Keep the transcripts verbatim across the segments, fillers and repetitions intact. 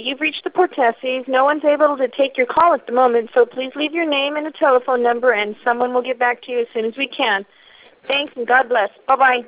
you've reached the Portessis. No one's able to take your call at the moment, so please leave your name and a telephone number, and someone will get back to you as soon as we can. Thanks, and God bless. Bye-bye.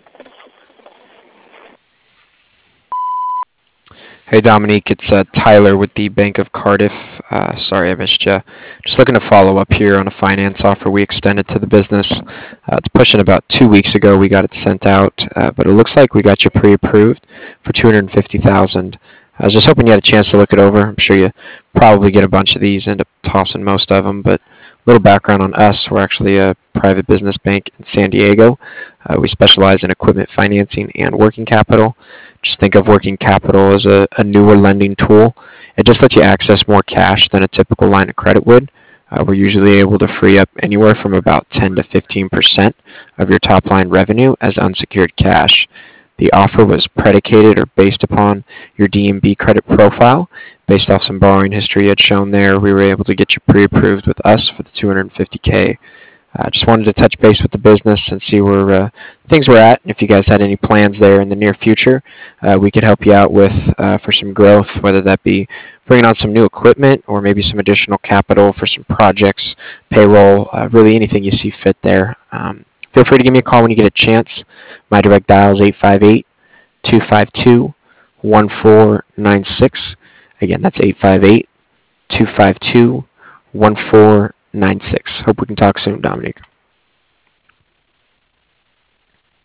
Hey Dominique, it's uh, Tyler with the Bank of Cardiff. Uh, sorry I missed you. Just looking to follow up here on a finance offer we extended to the business. Uh, it's pushing about two weeks ago. We got it sent out, uh, but it looks like we got you pre-approved for two hundred fifty thousand dollars. I was just hoping you had a chance to look it over. I'm sure you probably get a bunch of these, end up tossing most of them, but a little background on us. We're actually a private business bank in San Diego. Uh, we specialize in equipment financing and working capital. Just think of working capital as a, a newer lending tool. It just lets you access more cash than a typical line of credit would. Uh, we're usually able to free up anywhere from about ten to fifteen percent of your top line revenue as unsecured cash. The offer was predicated or based upon your D and B credit profile. Based off some borrowing history you had shown there, we were able to get you pre-approved with us for the two hundred fifty K. I uh, just wanted to touch base with the business and see where uh, things were at. If you guys had any plans there in the near future, uh, we could help you out with uh, for some growth, whether that be bringing on some new equipment or maybe some additional capital for some projects, payroll, uh, really anything you see fit there. Um, feel free to give me a call when you get a chance. My direct dial is eight five eight, two five two, one four nine six. Again, that's eight five eight, two five two, one four nine six. Hope we can talk soon, Dominique.